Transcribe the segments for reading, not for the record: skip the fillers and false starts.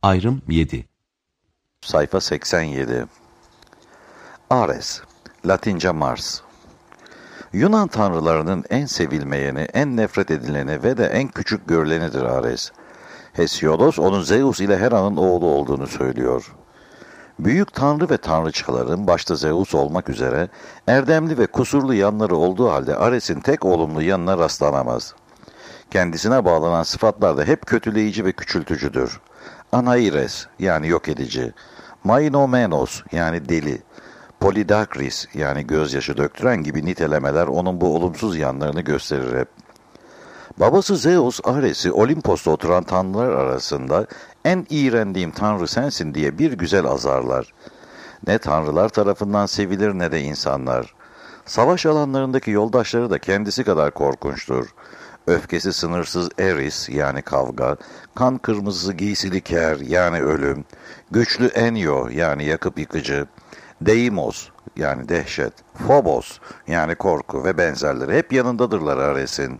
Ayrım 7. Sayfa 87. Ares, Latince Mars. Yunan tanrılarının en sevilmeyeni, en nefret edileni ve de en küçük görülenidir Ares. Hesiodos onun Zeus ile Hera'nın oğlu olduğunu söylüyor. Büyük tanrı ve tanrıçaların, başta Zeus olmak üzere, erdemli ve kusurlu yanları olduğu halde Ares'in tek olumlu yanına rastlanamaz. Kendisine bağlanan sıfatlar da hep kötüleyici ve küçültücüdür. Anaires yani yok edici, Mainomenos yani deli, Polydakris yani gözyaşı döktüren gibi nitelemeler onun bu olumsuz yanlarını gösterir hep. Babası Zeus, Ares'i Olimpos'ta oturan tanrılar arasında en iğrendiğim tanrı sensin diye bir güzel azarlar. Ne tanrılar tarafından sevilir ne de insanlar. Savaş alanlarındaki yoldaşları da kendisi kadar korkunçtur. Öfkesi sınırsız Eris yani kavga, kan kırmızısı giysili Ker yani ölüm, güçlü Enyo yani yakıp yıkıcı, Deimos yani dehşet, Phobos yani korku ve benzerleri hep yanındadırlar Ares'in.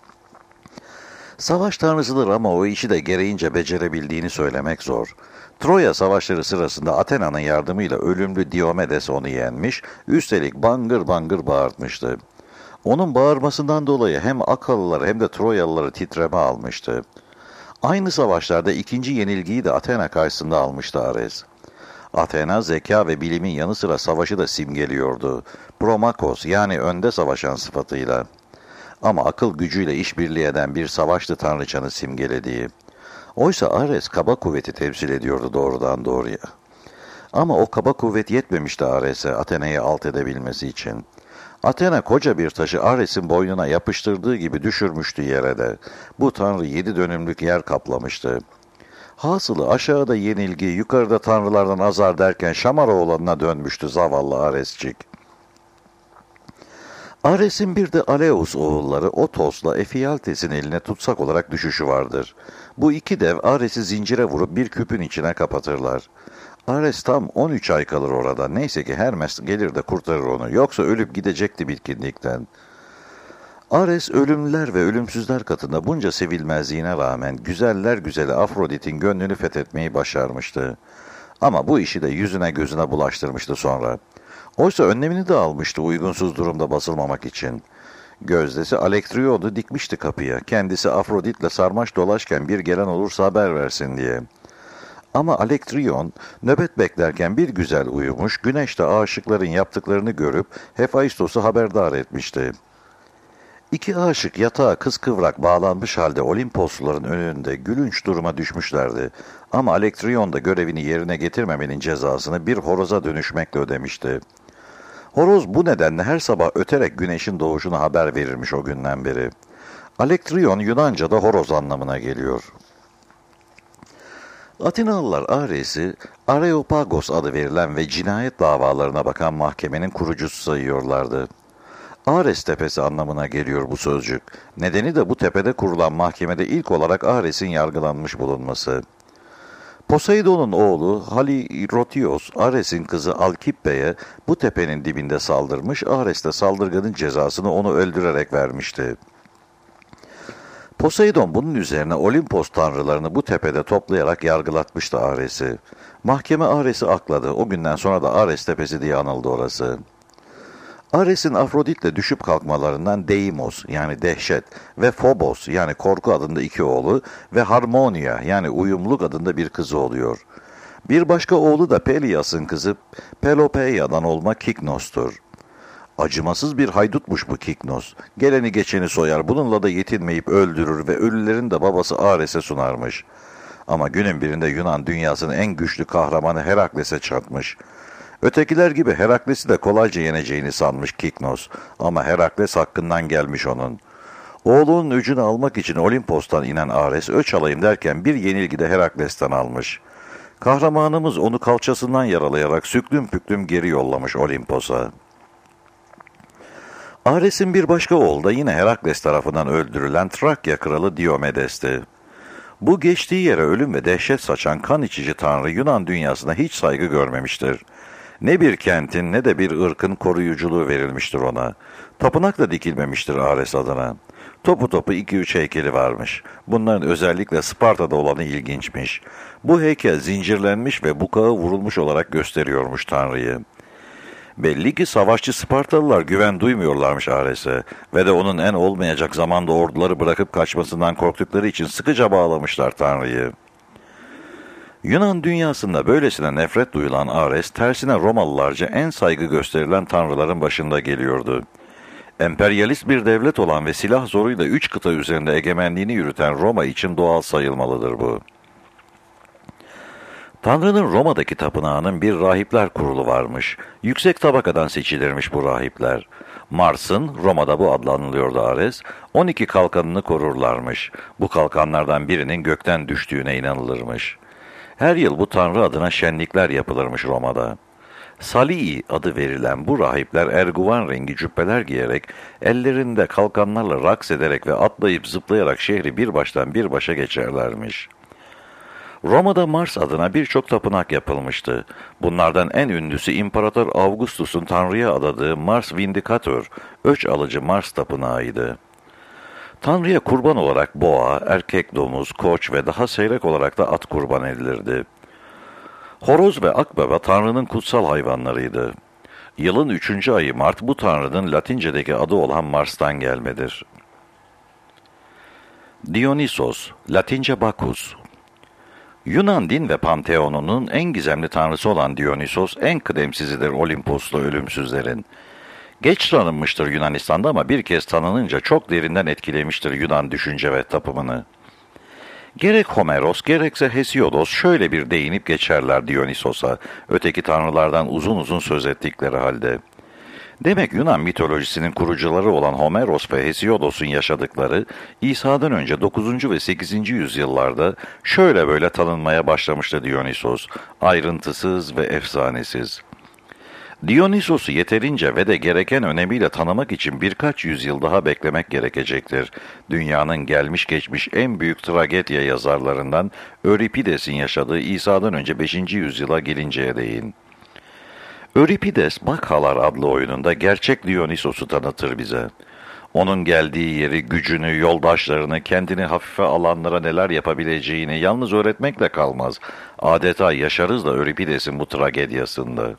Savaş tanrısıdır ama o işi de gereğince becerebildiğini söylemek zor. Troya savaşları sırasında Athena'nın yardımıyla ölümlü Diomedes onu yenmiş, üstelik bangır bangır bağırtmıştı. Onun bağırmasından dolayı hem Akalılar hem de Troyalıları titreme almıştı. Aynı savaşlarda ikinci yenilgiyi de Athena karşısında almıştı Ares. Athena zeka ve bilimin yanı sıra savaşı da simgeliyordu. Promakos yani önde savaşan sıfatıyla. Ama akıl gücüyle işbirliği eden bir savaştı tanrıçanın simgelediği. Oysa Ares kaba kuvveti temsil ediyordu doğrudan doğruya. Ama o kaba kuvvet yetmemişti Ares'e Athena'yı alt edebilmesi için. Athena koca bir taşı Ares'in boynuna yapıştırdığı gibi düşürmüştü yere de. Bu tanrı 7 dönümlük yer kaplamıştı. Hasılı aşağıda yenilgi, yukarıda tanrılardan azar derken Şamaroğlan'ına dönmüştü zavallı Arescik. Ares'in bir de Aleus oğulları Otos'la Ephialtes'in eline tutsak olarak düşüşü vardır. Bu iki dev Ares'i zincire vurup bir küpün içine kapatırlar. Ares tam 13 ay kalır orada. Neyse ki Hermes gelir de kurtarır onu. Yoksa ölüp gidecekti bitkinlikten. Ares ölümlüler ve ölümsüzler katında bunca sevilmezliğine rağmen güzeller güzeli Afrodit'in gönlünü fethetmeyi başarmıştı. Ama bu işi de yüzüne gözüne bulaştırmıştı sonra. Oysa önlemini de almıştı uygunsuz durumda basılmamak için. Gözdesi Alektrion'u dikmişti kapıya. Kendisi Afrodit'le sarmaş dolaşken bir gelen olursa haber versin diye. Ama Alektrion nöbet beklerken bir güzel uyumuş, güneş de aşıkların yaptıklarını görüp Hefaistos'u haberdar etmişti. İki aşık yatağa kıskıvrak bağlanmış halde Olimposluların önünde gülünç duruma düşmüşlerdi. Ama Alektrion da görevini yerine getirmemenin cezasını bir horoza dönüşmekle ödemişti. Horoz bu nedenle her sabah öterek güneşin doğuşunu haber verirmiş o günden beri. Alektrion Yunanca'da horoz anlamına geliyor. Atinalılar Ares'i Areopagos adı verilen ve cinayet davalarına bakan mahkemenin kurucusu sayıyorlardı. Ares tepesi anlamına geliyor bu sözcük. Nedeni de bu tepede kurulan mahkemede ilk olarak Ares'in yargılanmış bulunması. Poseidon'un oğlu Halirotios, Ares'in kızı Alkippe'ye bu tepenin dibinde saldırmış, Ares de saldırganın cezasını onu öldürerek vermişti. Poseidon bunun üzerine Olimpos tanrılarını bu tepede toplayarak yargılatmıştı Ares'i. Mahkeme Ares'i akladı. O günden sonra da Ares tepesi diye anıldı orası. Ares'in Afrodit'le düşüp kalkmalarından Deimos yani dehşet ve Phobos yani korku adında iki oğlu ve Harmonia yani uyumluluk adında bir kızı oluyor. Bir başka oğlu da Pelias'ın kızı Pelopeia'dan olma Kiknos'tur. Acımasız bir haydutmuş bu Kiknos. Geleni geçeni soyar, bununla da yetinmeyip öldürür ve ölülerin de babası Ares'e sunarmış. Ama günün birinde Yunan dünyasının en güçlü kahramanı Herakles'e çatmış. Ötekiler gibi Herakles'i de kolayca yeneceğini sanmış Kiknos. Ama Herakles hakkından gelmiş onun. Oğlunun öcünü almak için Olimpos'tan inen Ares öç alayım derken bir yenilgi de Herakles'ten almış. Kahramanımız onu kalçasından yaralayarak süklüm püklüm geri yollamış Olimpos'a. Ares'in bir başka oğlu da yine Herakles tarafından öldürülen Trakya kralı Diomedes'ti. Bu geçtiği yere ölüm ve dehşet saçan kan içici tanrı Yunan dünyasına hiç saygı görmemiştir. Ne bir kentin ne de bir ırkın koruyuculuğu verilmiştir ona. Tapınak da dikilmemiştir Ares adına. Topu topu 2-3 heykeli varmış. Bunların özellikle Sparta'da olanı ilginçmiş. Bu heykel zincirlenmiş ve bukağı vurulmuş olarak gösteriyormuş Tanrı'yı. Belli ki savaşçı Spartalılar güven duymuyorlarmış Ares'e ve de onun en olmayacak zamanda orduları bırakıp kaçmasından korktukları için sıkıca bağlamışlar Tanrı'yı. Yunan dünyasında böylesine nefret duyulan Ares, tersine Romalılarca en saygı gösterilen tanrıların başında geliyordu. Emperyalist bir devlet olan ve silah zoruyla 3 kıta üzerinde egemenliğini yürüten Roma için doğal sayılmalıdır bu. Tanrı'nın Roma'daki tapınağının bir rahipler kurulu varmış. Yüksek tabakadan seçilirmiş bu rahipler. Mars'ın, Roma'da bu adla anılıyordu Ares, 12 kalkanını korurlarmış. Bu kalkanlardan birinin gökten düştüğüne inanılırmış. Her yıl bu tanrı adına şenlikler yapılırmış Roma'da. Salii adı verilen bu rahipler erguvan rengi cübbeler giyerek, ellerinde kalkanlarla raks ederek ve atlayıp zıplayarak şehri bir baştan bir başa geçerlermiş. Roma'da Mars adına birçok tapınak yapılmıştı. Bunlardan en ünlüsü İmparator Augustus'un Tanrı'ya adadığı Mars Vindicator, öç alıcı Mars tapınağıydı. Tanrı'ya kurban olarak boğa, erkek domuz, koç ve daha seyrek olarak da at kurban edilirdi. Horoz ve akbaba Tanrı'nın kutsal hayvanlarıydı. Yılın 3. ayı Mart bu Tanrı'nın Latince'deki adı olan Mars'tan gelmedir. Dionysos, Latince Bacchus. Yunan din ve panteonunun en gizemli tanrısı olan Dionysos en kıdemsizidir Olimposlu ölümsüzlerin. Geç tanınmıştır Yunanistan'da ama bir kez tanınınca çok derinden etkilemiştir Yunan düşünce ve tapımını. Gerek Homeros gerekse Hesiodos şöyle bir değinip geçerler Dionysos'a, öteki tanrılardan uzun uzun söz ettikleri halde. Demek Yunan mitolojisinin kurucuları olan Homeros ve Hesiodos'un yaşadıkları İsa'dan önce 9. ve 8. yüzyıllarda şöyle böyle tanınmaya başlamıştı Dionysos, ayrıntısız ve efsanesiz. Dionysos'u yeterince ve de gereken önemiyle tanımak için birkaç yüzyıl daha beklemek gerekecektir. Dünyanın gelmiş geçmiş en büyük tragedya yazarlarından Euripides'in yaşadığı İsa'dan önce 5. yüzyıla gelinceye değin. Euripides, Bakhalar adlı oyununda gerçek Dionysos'u tanıtır bize. Onun geldiği yeri, gücünü, yoldaşlarını, kendini hafife alanlara neler yapabileceğini yalnız öğretmekle kalmaz. Adeta yaşarız da Euripides'in bu tragedyasında.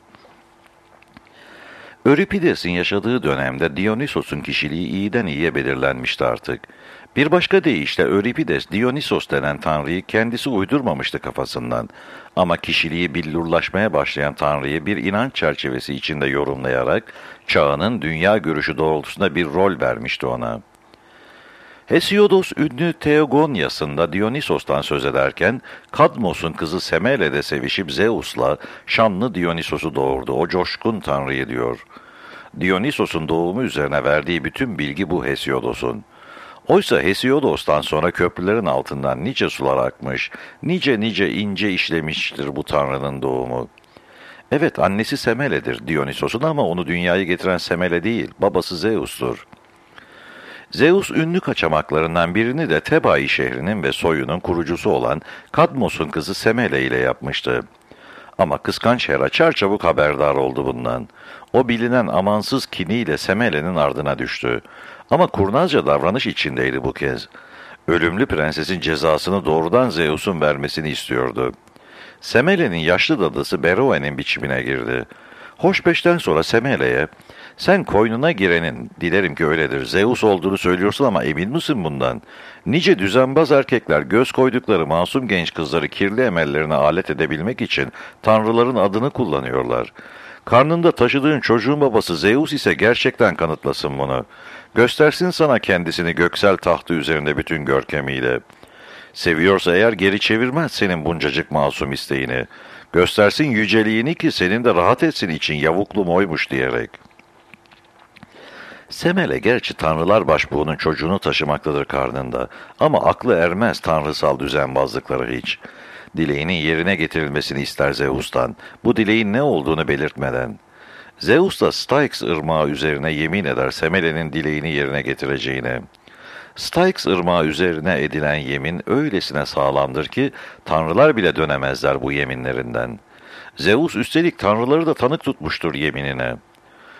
Euripides'in yaşadığı dönemde Dionysos'un kişiliği iyiden iyiye belirlenmişti artık. Bir başka deyişle Euripides, Dionysos denen tanrıyı kendisi uydurmamıştı kafasından. Ama kişiliği billurlaşmaya başlayan tanrıyı bir inanç çerçevesi içinde yorumlayarak, çağının dünya görüşü doğrultusunda bir rol vermişti ona. Hesiodos ünlü Theogonias'ında Dionysos'tan söz ederken, Kadmos'un kızı Semele'de sevişip Zeus'la şanlı Dionysos'u doğurdu, o coşkun tanrıyı diyor. Dionysos'un doğumu üzerine verdiği bütün bilgi bu Hesiodos'un. Oysa Hesiodos'tan sonra köprülerin altından nice sular akmış, nice ince işlemiştir bu tanrının doğumu. Evet, annesi Semele'dir Dionysos'un ama onu dünyaya getiren Semele değil, babası Zeus'tur. Zeus ünlü kaçamaklarından birini de Tebai şehrinin ve soyunun kurucusu olan Kadmos'un kızı Semele ile yapmıştı. Ama kıskanç Hera çarçabuk haberdar oldu bundan. O bilinen amansız kiniyle Semele'nin ardına düştü. Ama kurnazca davranış içindeydi bu kez. Ölümlü prensesin cezasını doğrudan Zeus'un vermesini istiyordu. Semele'nin yaşlı dadısı Beroe'nin biçimine girdi. Hoşbeşten sonra Semele'ye, "Sen koynuna girenin, dilerim ki öyledir, Zeus olduğunu söylüyorsun ama emin misin bundan? Nice düzenbaz erkekler göz koydukları masum genç kızları kirli emellerine alet edebilmek için tanrıların adını kullanıyorlar. Karnında taşıdığın çocuğun babası Zeus ise gerçekten kanıtlasın bunu. Göstersin sana kendisini göksel tahtı üzerinde bütün görkemiyle. Seviyorsa eğer geri çevirmez senin buncacık masum isteğini. Göstersin yüceliğini ki senin de rahat etsin için yavuklum oymuş diyerek." Semele gerçi tanrılar başbuğunun çocuğunu taşımaktadır karnında ama aklı ermez tanrısal düzenbazlıkları hiç. Dileğinin yerine getirilmesini ister Zeus'tan, bu dileğin ne olduğunu belirtmeden. Zeus da Styx ırmağı üzerine yemin eder Semele'nin dileğini yerine getireceğine. Styx ırmağı üzerine edilen yemin öylesine sağlamdır ki tanrılar bile dönemezler bu yeminlerinden. Zeus üstelik tanrıları da tanık tutmuştur yeminine.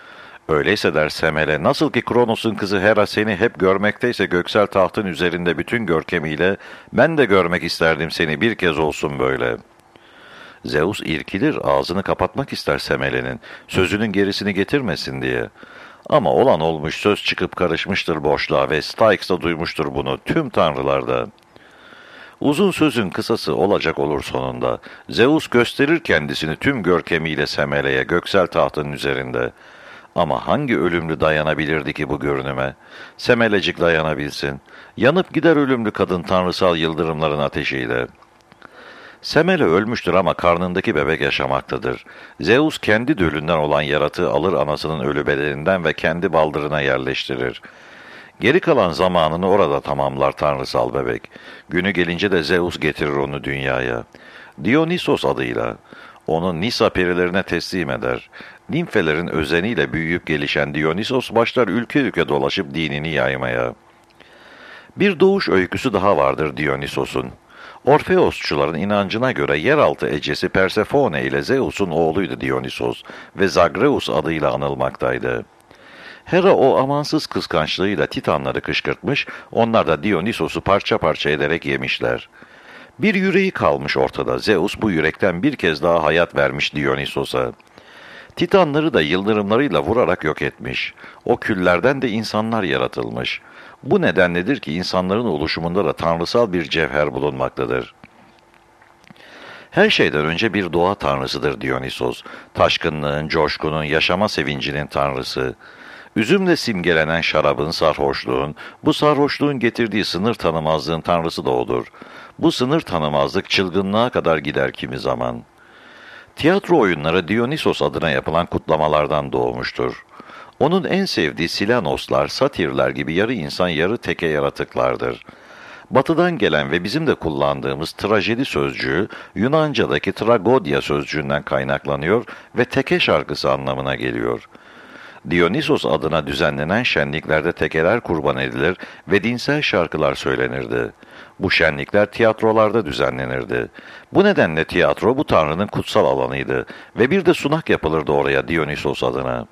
Öyleyse der Semele, nasıl ki Kronos'un kızı Hera seni hep görmekteyse göksel tahtın üzerinde bütün görkemiyle, ben de görmek isterdim seni bir kez olsun böyle. Zeus irkilir, ağzını kapatmak ister Semele'nin, sözünün gerisini getirmesin diye. Ama olan olmuş, söz çıkıp karışmıştır boşluğa ve Styx da duymuştur bunu tüm tanrılarda. Uzun sözün kısası olacak olur sonunda. Zeus gösterir kendisini tüm görkemiyle Semele'ye göksel tahtın üzerinde. Ama hangi ölümlü dayanabilirdi ki bu görünüme? Semelecik dayanabilsin. Yanıp gider ölümlü kadın tanrısal yıldırımların ateşiyle. Semele ölmüştür ama karnındaki bebek yaşamaktadır. Zeus kendi dölünden olan yaratığı alır anasının ölü bedeninden ve kendi baldırına yerleştirir. Geri kalan zamanını orada tamamlar tanrısal bebek. Günü gelince de Zeus getirir onu dünyaya. Dionysos adıyla. Onu Nisa perilerine teslim eder. Nimfelerin özeniyle büyüyüp gelişen Dionysos başlar ülke ülke dolaşıp dinini yaymaya. Bir doğuş öyküsü daha vardır Dionysos'un. Orfeosçuların inancına göre yeraltı ecesi Persefone ile Zeus'un oğluydu Dionysos ve Zagreus adıyla anılmaktaydı. Hera o amansız kıskançlığıyla Titanları kışkırtmış, onlar da Dionysos'u parça parça ederek yemişler. Bir yüreği kalmış ortada. Zeus bu yürekten bir kez daha hayat vermiş Dionysos'a. Titanları da yıldırımlarıyla vurarak yok etmiş. O küllerden de insanlar yaratılmış. Bu nedenledir ki insanların oluşumunda da tanrısal bir cevher bulunmaktadır. Her şeyden önce bir doğa tanrısıdır Dionysos. Taşkınlığın, coşkunun, yaşama sevincinin tanrısı. Üzümle simgelenen şarabın, sarhoşluğun, bu sarhoşluğun getirdiği sınır tanımazlığın tanrısı da odur. Bu sınır tanımazlık çılgınlığa kadar gider kimi zaman. Tiyatro oyunları Dionysos adına yapılan kutlamalardan doğmuştur. Onun en sevdiği Silanoslar, satirler gibi yarı insan yarı teke yaratıklardır. Batıdan gelen ve bizim de kullandığımız trajedi sözcüğü Yunanca'daki tragodia sözcüğünden kaynaklanıyor ve teke şarkısı anlamına geliyor. Dionysos adına düzenlenen şenliklerde tekeler kurban edilir ve dinsel şarkılar söylenirdi. Bu şenlikler tiyatrolarda düzenlenirdi. Bu nedenle tiyatro bu tanrının kutsal alanıydı ve bir de sunak yapılırdı oraya Dionysos adına.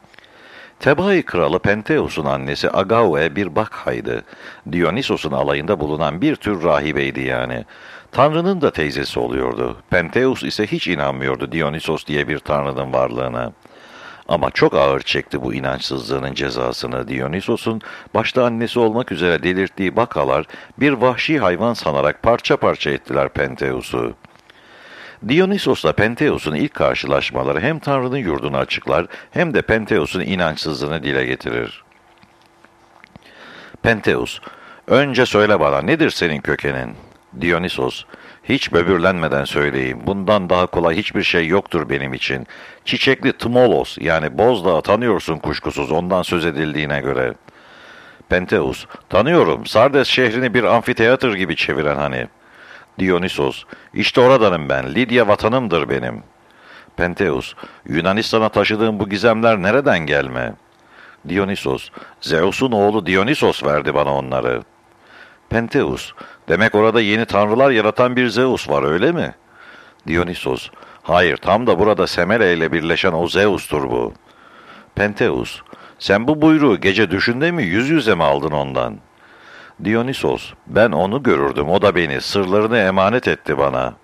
Tebai kralı Pentheus'un annesi Agaue bir bakhaydı. Dionysos'un alayında bulunan bir tür rahibeydi yani. Tanrının da teyzesi oluyordu. Pentheus ise hiç inanmıyordu Dionysos diye bir tanrının varlığına. Ama çok ağır çekti bu inançsızlığının cezasını. Dionysos'un başta annesi olmak üzere delirttiği bakalar bir vahşi hayvan sanarak parça parça ettiler Pentheus'u. Dionysos'la Pentheus'un ilk karşılaşmaları hem Tanrı'nın yurdunu açıklar hem de Pentheus'un inançsızlığını dile getirir. Pentheus, önce söyle bana nedir senin kökenin? Dionysos, hiç böbürlenmeden söyleyeyim, bundan daha kolay hiçbir şey yoktur benim için. Çiçekli Tmolos yani Bozdağı tanıyorsun kuşkusuz ondan söz edildiğine göre. Pentheus, tanıyorum, Sardes şehrini bir amfiteyatr gibi çeviren hani. Dionysos, işte oradanım ben, Lidya vatanımdır benim. Pentheus, Yunanistan'a taşıdığım bu gizemler nereden gelme? Dionysos, Zeus'un oğlu Dionysos verdi bana onları. Pentheus, demek orada yeni tanrılar yaratan bir Zeus var öyle mi? Dionysos, hayır tam da burada Semele ile birleşen o Zeus'tur bu. Pentheus, sen bu buyruğu gece düşünde mi yüz yüze mi aldın ondan? Dionysos, ben onu görürdüm, o da beni, sırlarını emanet etti bana.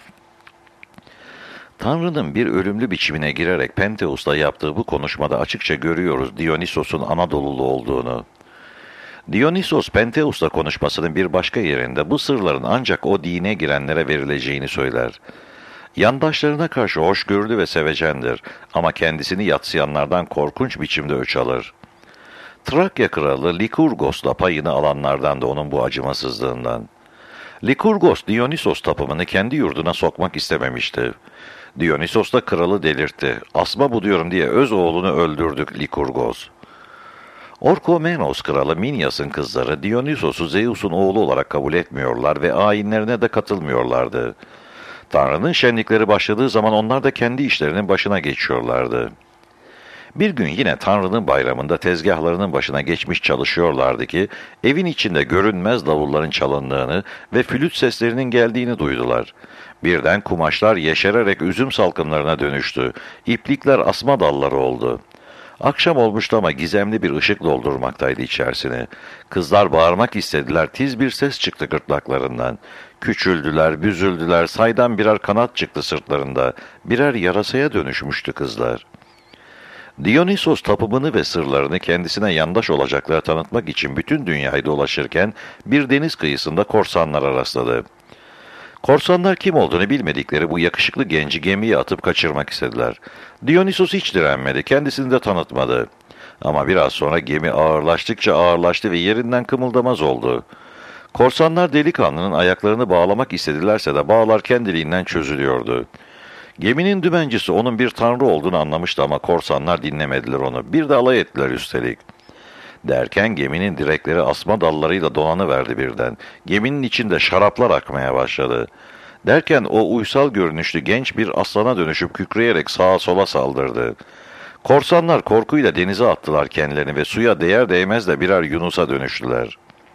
Tanrı'nın bir ölümlü biçimine girerek Pentheus'la yaptığı bu konuşmada açıkça görüyoruz Dionysos'un Anadolulu olduğunu. Dionysos, Pentheus'la konuşmasının bir başka yerinde bu sırların ancak o dine girenlere verileceğini söyler. Yandaşlarına karşı hoşgörülü ve sevecendir ama kendisini yadsıyanlardan korkunç biçimde öç alır. Trakya kralı Likurgos'la payını alanlardan da onun bu acımasızlığından. Likurgos, Dionysos tapımını kendi yurduna sokmak istememişti. Dionysos da kralı delirtti. Asma bu diyorum diye öz oğlunu öldürdük Likurgos. Orkomenos kralı Minyas'ın kızları Dionysos'u Zeus'un oğlu olarak kabul etmiyorlar ve ayinlerine de katılmıyorlardı. Tanrı'nın şenlikleri başladığı zaman onlar da kendi işlerinin başına geçiyorlardı. Bir gün yine Tanrı'nın bayramında tezgahlarının başına geçmiş çalışıyorlardı ki, evin içinde görünmez davulların çalındığını ve flüt seslerinin geldiğini duydular. Birden kumaşlar yeşererek üzüm salkımlarına dönüştü. İplikler asma dalları oldu. Akşam olmuştu ama gizemli bir ışık doldurmaktaydı içerisine. Kızlar bağırmak istediler, tiz bir ses çıktı gırtlaklarından. Küçüldüler, büzüldüler, saydan birer kanat çıktı sırtlarında. Birer yarasaya dönüşmüştü kızlar. Dionysos tapımını ve sırlarını kendisine yandaş olacaklara tanıtmak için bütün dünyayı dolaşırken bir deniz kıyısında korsanlara rastladı. Korsanlar kim olduğunu bilmedikleri bu yakışıklı genci gemiye atıp kaçırmak istediler. Dionysos hiç direnmedi, kendisini de tanıtmadı. Ama biraz sonra gemi ağırlaştıkça ağırlaştı ve yerinden kımıldamaz oldu. Korsanlar delikanlının ayaklarını bağlamak istedilerse de bağlar kendiliğinden çözülüyordu. Geminin dümencisi onun bir tanrı olduğunu anlamıştı ama korsanlar dinlemediler onu. Bir de alay ettiler üstelik. Derken geminin direkleri asma dallarıyla dolanıverdi birden. Geminin içinde şaraplar akmaya başladı. Derken o uysal görünüşlü genç bir aslana dönüşüp kükreyerek sağa sola saldırdı. Korsanlar korkuyla denize attılar kendilerini ve suya değer değmez de birer yunusa dönüştüler.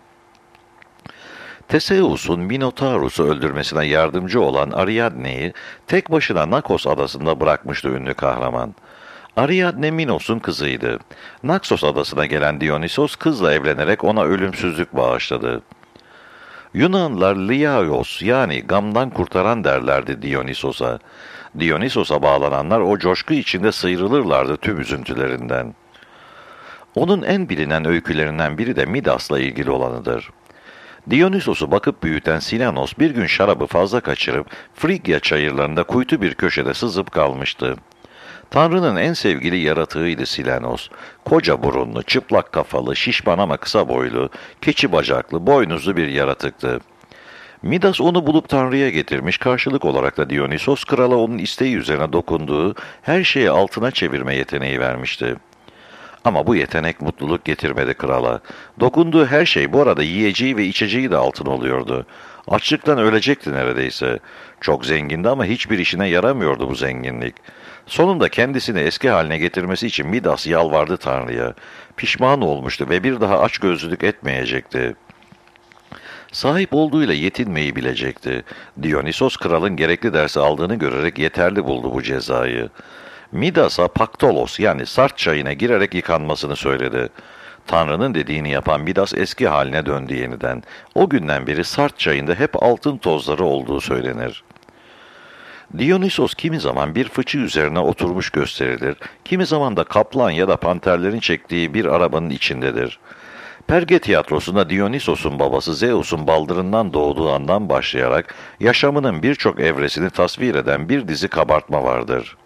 Teseus'un Minotaurus'u öldürmesine yardımcı olan Ariadne'yi tek başına Nakos adasında bırakmıştı ünlü kahraman. Ariadne Minos'un kızıydı. Naxos adasına gelen Dionysos kızla evlenerek ona ölümsüzlük bağışladı. Yunanlılar Liaios yani gamdan kurtaran derlerdi Dionysos'a. Dionysos'a bağlananlar o coşku içinde sıyrılırlardı tüm üzüntülerinden. Onun en bilinen öykülerinden biri de Midas'la ilgili olanıdır. Dionysos'u bakıp büyüten Silanos bir gün şarabı fazla kaçırıp Frigya çayırlarında kuytu bir köşede sızıp kalmıştı. Tanrı'nın en sevgili yaratığıydı Silanos. Koca burunlu, çıplak kafalı, şişman ama kısa boylu, keçi bacaklı, boynuzlu bir yaratıktı. Midas onu bulup Tanrı'ya getirmiş, karşılık olarak da Dionysos krala onun isteği üzerine dokunduğu her şeyi altına çevirme yeteneği vermişti. Ama bu yetenek mutluluk getirmedi krala. Dokunduğu her şey bu arada yiyeceği ve içeceği de altın oluyordu. Açlıktan ölecekti neredeyse. Çok zengindi ama hiçbir işine yaramıyordu bu zenginlik. Sonunda kendisini eski haline getirmesi için Midas yalvardı Tanrı'ya. Pişman olmuştu ve bir daha açgözlülük etmeyecekti. Sahip olduğuyla yetinmeyi bilecekti. Dionysos kralın gerekli dersi aldığını görerek yeterli buldu bu cezayı. Midas'a Paktolos yani Sart çayına girerek yıkanmasını söyledi. Tanrı'nın dediğini yapan Midas eski haline döndü yeniden. O günden beri Sart çayında hep altın tozları olduğu söylenir. Dionysos kimi zaman bir fıçı üzerine oturmuş gösterilir, kimi zaman da kaplan ya da panterlerin çektiği bir arabanın içindedir. Perge tiyatrosunda Dionysos'un babası Zeus'un baldırından doğduğu andan başlayarak yaşamının birçok evresini tasvir eden bir dizi kabartma vardır.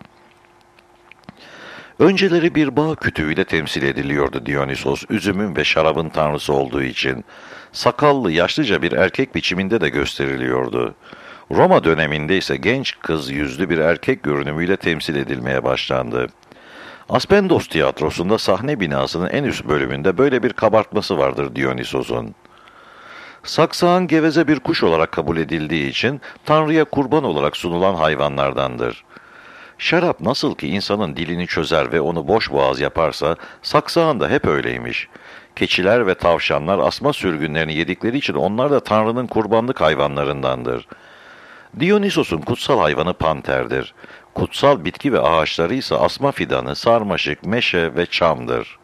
Önceleri bir bağ kütüğüyle temsil ediliyordu Dionysos, üzümün ve şarabın tanrısı olduğu için. Sakallı, yaşlıca bir erkek biçiminde de gösteriliyordu. Roma döneminde ise genç kız yüzlü bir erkek görünümüyle temsil edilmeye başlandı. Aspendos tiyatrosunda sahne binasının en üst bölümünde böyle bir kabartması vardır Dionysos'un. Saksağın geveze bir kuş olarak kabul edildiği için Tanrı'ya kurban olarak sunulan hayvanlardandır. Şarap nasıl ki insanın dilini çözer ve onu boş boğaz yaparsa, saksağın da hep öyleymiş. Keçiler ve tavşanlar asma sürgünlerini yedikleri için onlar da Tanrı'nın kurbanlık hayvanlarındandır. Dionysos'un kutsal hayvanı panterdir. Kutsal bitki ve ağaçları ise asma fidanı, sarmaşık, meşe ve çamdır.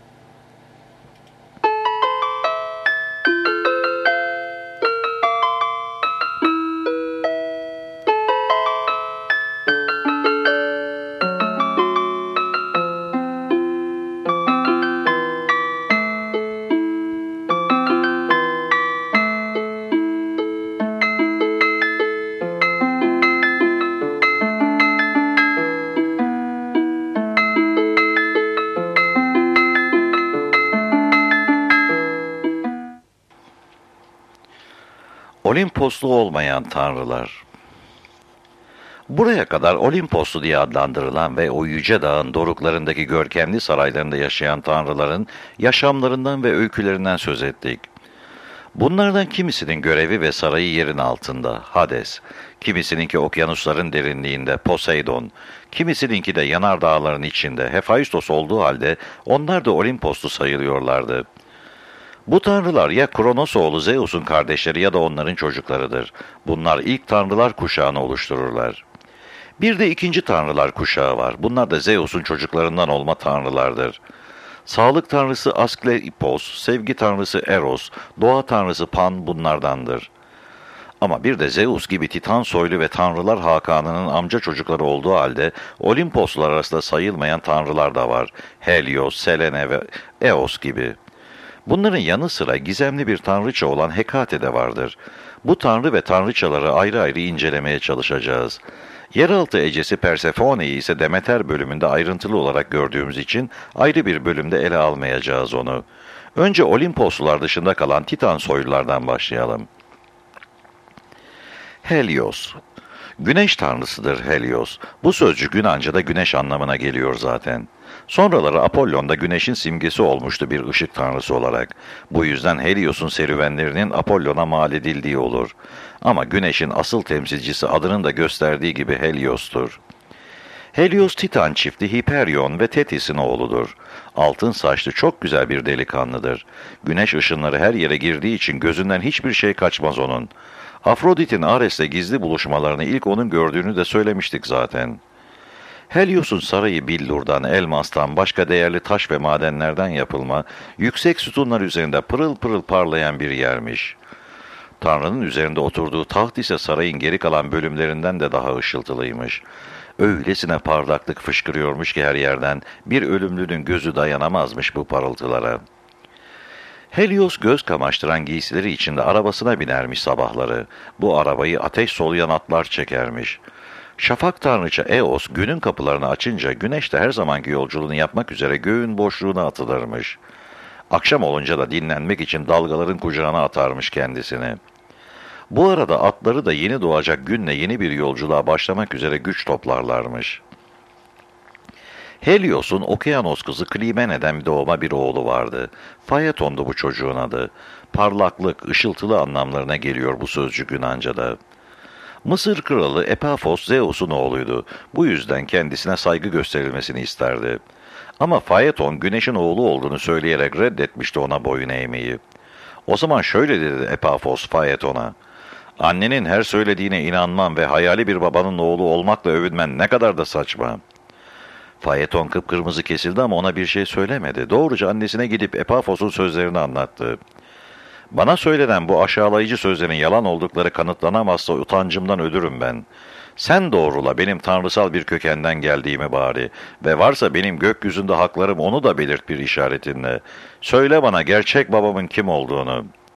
Olimposlu olmayan tanrılar. Buraya kadar Olimposlu diye adlandırılan ve o yüce dağın doruklarındaki görkemli saraylarında yaşayan tanrıların yaşamlarından ve öykülerinden söz ettik. Bunlardan kimisinin görevi ve sarayı yerin altında, Hades, kimisininki okyanusların derinliğinde, Poseidon, kimisininki de yanardağların içinde, Hephaistos olduğu halde onlar da Olimposlu sayılıyorlardı. Bu tanrılar ya Kronos oğlu Zeus'un kardeşleri ya da onların çocuklarıdır. Bunlar ilk tanrılar kuşağını oluştururlar. Bir de ikinci tanrılar kuşağı var. Bunlar da Zeus'un çocuklarından olma tanrılardır. Sağlık tanrısı Asklepos, sevgi tanrısı Eros, doğa tanrısı Pan bunlardandır. Ama bir de Zeus gibi Titan soylu ve tanrılar hakanının amca çocukları olduğu halde Olimposlar arasında sayılmayan tanrılar da var. Helios, Selene ve Eos gibi. Bunların yanı sıra gizemli bir tanrıça olan Hekate de vardır. Bu tanrı ve tanrıçaları ayrı ayrı incelemeye çalışacağız. Yeraltı ecesi Persephone'yi ise Demeter bölümünde ayrıntılı olarak gördüğümüz için ayrı bir bölümde ele almayacağız onu. Önce Olimposlular dışında kalan Titan soylulardan başlayalım. Helios. Güneş tanrısıdır Helios. Bu sözcük Yunanca'da güneş anlamına geliyor zaten. Sonraları Apollon da güneşin simgesi olmuştu bir ışık tanrısı olarak. Bu yüzden Helios'un serüvenlerinin Apollon'a mal edildiği olur. Ama güneşin asıl temsilcisi adının da gösterdiği gibi Helios'tur. Helios Titan çifti Hyperion ve Thetis'in oğludur. Altın saçlı çok güzel bir delikanlıdır. Güneş ışınları her yere girdiği için gözünden hiçbir şey kaçmaz onun. Afrodit'in Ares'le gizli buluşmalarını ilk onun gördüğünü de söylemiştik zaten. Helios'un sarayı billurdan, elmastan, başka değerli taş ve madenlerden yapılma, yüksek sütunlar üzerinde pırıl pırıl parlayan bir yermiş. Tanrı'nın üzerinde oturduğu taht ise sarayın geri kalan bölümlerinden de daha ışıltılıymış. Öylesine parlaklık fışkırıyormuş ki her yerden bir ölümlünün gözü dayanamazmış bu parıltılara. Helios göz kamaştıran giysileri içinde arabasına binermiş sabahları. Bu arabayı ateş soluyan atlar çekermiş. Şafak tanrıça Eos günün kapılarını açınca güneş de her zamanki yolculuğunu yapmak üzere göğün boşluğuna atılırmış. Akşam olunca da dinlenmek için dalgaların kucağına atarmış kendisini. Bu arada atları da yeni doğacak günle yeni bir yolculuğa başlamak üzere güç toplarlarmış. Helios'un Okeanos kızı Klimene'den doğma bir oğlu vardı. Phaeton'du bu çocuğun adı. Parlaklık, ışıltılı anlamlarına geliyor bu sözcük Yunanca'da. Mısır kralı Epafos Zeus'un oğluydu. Bu yüzden kendisine saygı gösterilmesini isterdi. Ama Phaeton güneşin oğlu olduğunu söyleyerek reddetmişti ona boyun eğmeyi. O zaman şöyle dedi Epafos Phaeton'a: "Annenin her söylediğine inanmam ve hayali bir babanın oğlu olmakla övünmen ne kadar da saçma." Phaeton kıpkırmızı kesildi ama ona bir şey söylemedi. Doğruca annesine gidip Epafos'un sözlerini anlattı. "Bana söylenen bu aşağılayıcı sözlerin yalan oldukları kanıtlanamazsa utancımdan ölürüm ben. Sen doğrula benim tanrısal bir kökenden geldiğimi bari ve varsa benim gökyüzünde haklarım onu da belirt bir işaretinle. Söyle bana gerçek babamın kim olduğunu."